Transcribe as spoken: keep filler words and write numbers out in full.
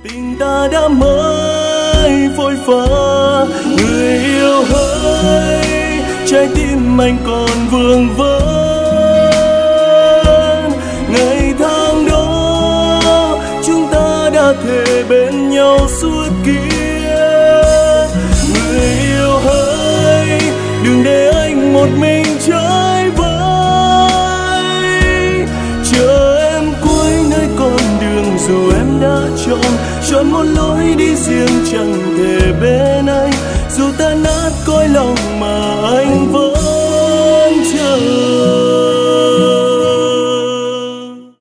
tình ta đã mới phôi pha. Người yêu hỡi, trái tim anh còn vương vấn. Ngày tháng đó chúng ta đã thề bên nhau suốt kiếp. Người yêu hỡi, đừng để anh một mình chơi vơi. Chờ em cuối nơi con đường dù em đã chọn chọn một lối đi riêng, chẳng thể bên anh dù ta nát cõi lòng mà anh vẫn